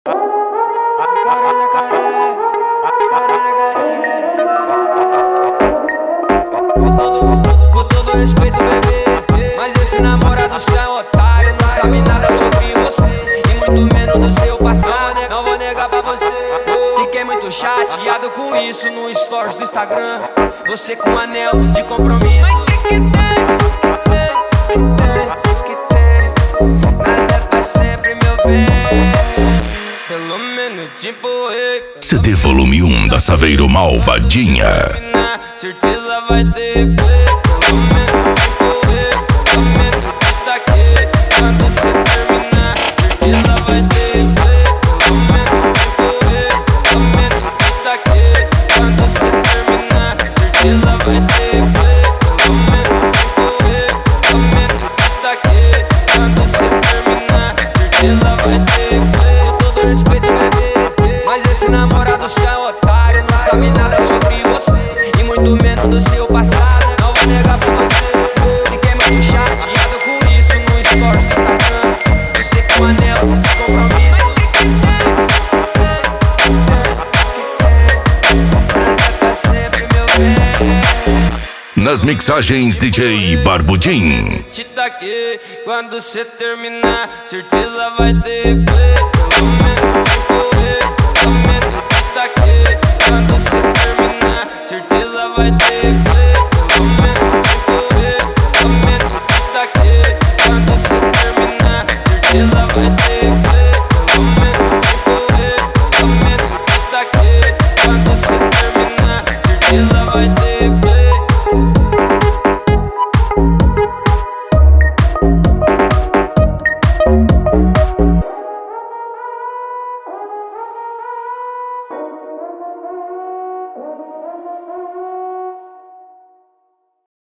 Com todo respeito, bebê, mas esse namorado seu é otário. Não sabe nada sobre você e muito menos do seu passado. Não vou negar pra você, fiquei muito chateado com isso no stories do Instagram. Você com anel de compromisso. Mas que tem? Nada é pra sempre, meu bem. Pelo menos tipo CD volume 1 da Saveiro Malvadinha. Certeza vai ter replay. Pelo menos pelo menos tá aqui. Quando você terminar, certeza vai ter replay. Pelo menos tá aqui. Quando você terminar, certeza vai ter replay. Pelo menos tá aqui. Quando você terminar, certeza vai ter replay. Com todo respeito, bebê, mas esse namorado seu é otário. Não sabe nada sobre você e muito menos do seu passado. Não vou negar pra você, fiquei muito chateado com isso no stories do Instagram. Você com anel de compromisso. Nada pra sempre, meu bem. Nas mixagens DJ Barbudinho. Te daqui, quando você terminar, certeza vai ter replay.